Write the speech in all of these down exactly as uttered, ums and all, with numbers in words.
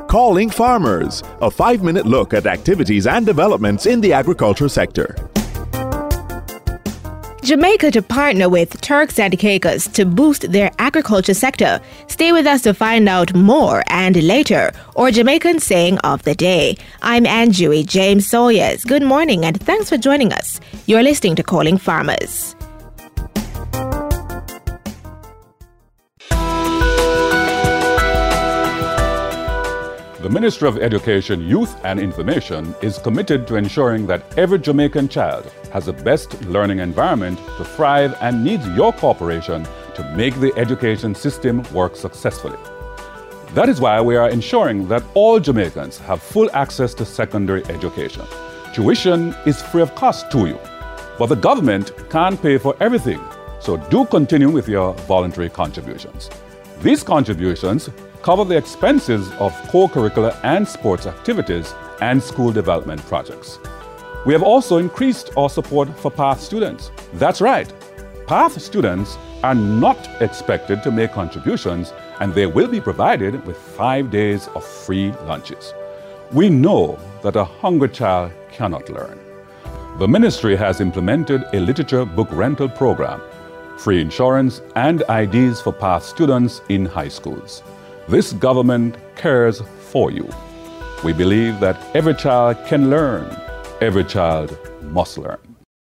Calling Farmers, a five-minute look at activities and developments in the agriculture sector. Jamaica to partner with Turks and Caicos to boost their agriculture sector. Stay with us to find out more and later, or Jamaican saying of the day. I'm Anjui James Sawyers. Good morning and thanks for joining us. You're listening to Calling Farmers. The Ministry of Education, Youth and Information is committed to ensuring that every Jamaican child has the best learning environment to thrive and needs your cooperation to make the education system work successfully. That is why we are ensuring that all Jamaicans have full access to secondary education. Tuition is free of cost to you, but the government can't pay for everything, so do continue with your voluntary contributions. These contributions cover the expenses of co-curricular and sports activities and school development projects. We have also increased our support for PATH students. That's right, PATH students are not expected to make contributions, and they will be provided with five days of free lunches. We know that a hungry child cannot learn. The ministry has implemented a literature book rental program, free insurance, and I Ds for PATH students in high schools. This government cares for you. We believe that every child can learn. Every child must learn.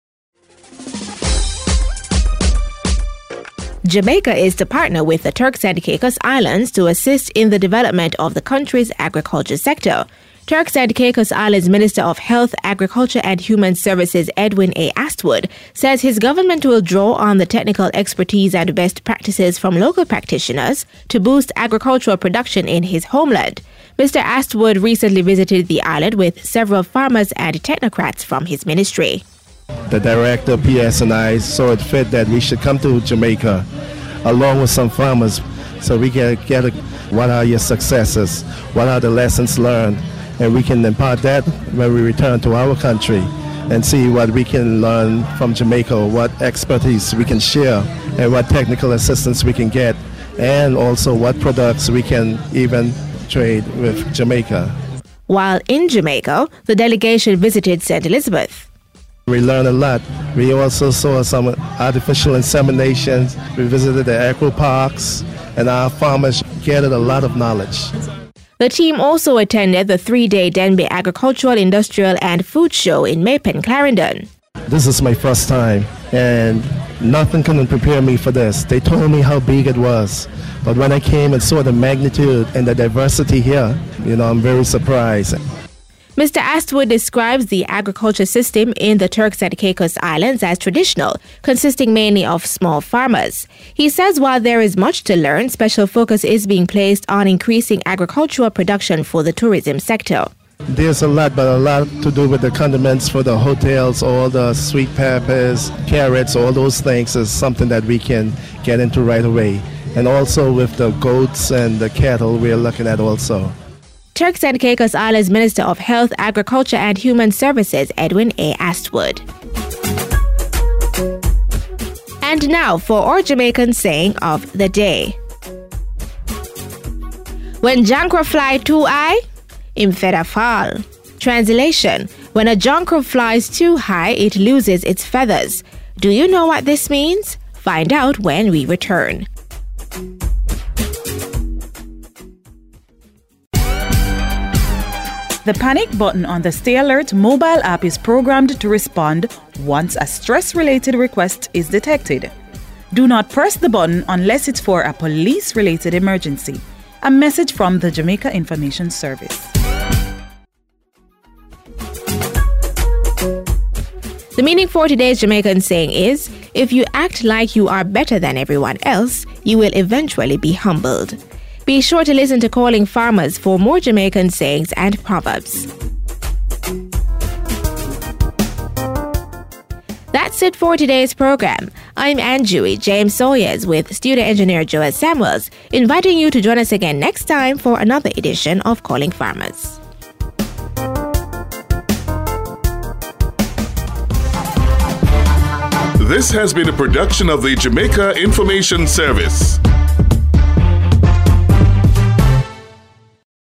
Jamaica is to partner with the Turks and Caicos Islands to assist in the development of the country's agriculture sector. Turks and Caicos Islands Minister of Health, Agriculture and Human Services Edwin A. Astwood says his government will draw on the technical expertise and best practices from local practitioners to boost agricultural production in his homeland. Mister Astwood recently visited the island with several farmers and technocrats from his ministry. The director of P S and I saw it fit that we should come to Jamaica along with some farmers so we can get a, what are your successes, what are the lessons learned, and we can impart that when we return to our country and see what we can learn from Jamaica, what expertise we can share, and what technical assistance we can get, and also what products we can even trade with Jamaica. While in Jamaica, the delegation visited Saint Elizabeth. We learned a lot. We also saw some artificial inseminations. We visited the agro parks, and our farmers gathered a lot of knowledge. The team also attended the three-day Denby Agricultural, Industrial and Food Show in Maypen, Clarendon. This is my first time, and nothing can prepare me for this. They told me how big it was, but when I came and saw the magnitude and the diversity here, you know, I'm very surprised. Mister Astwood describes the agriculture system in the Turks and Caicos Islands as traditional, consisting mainly of small farmers. He says while there is much to learn, special focus is being placed on increasing agricultural production for the tourism sector. There's a lot, but a lot to do with the condiments for the hotels, all the sweet peppers, carrots, all those things is something that we can get into right away. And also with the goats and the cattle, we're looking at also. Turks and Caicos Islands Minister of Health, Agriculture and Human Services, Edwin A. Astwood. And now for our Jamaican saying of the day. When Jankro fly too high, im feather fall. Translation: when a Jankro flies too high, it loses its feathers. Do you know what this means? Find out when we return. The panic button on the Stay Alert mobile app is programmed to respond once a stress-related request is detected. Do not press the button unless it's for a police-related emergency. A message from the Jamaica Information Service. The meaning for today's Jamaican saying is, if you act like you are better than everyone else, you will eventually be humbled. Be sure to listen to Calling Farmers for more Jamaican sayings and proverbs. That's it for today's program. I'm Anjui James Sawyers with studio engineer Joel Samuels, inviting you to join us again next time for another edition of Calling Farmers. This has been a production of the Jamaica Information Service.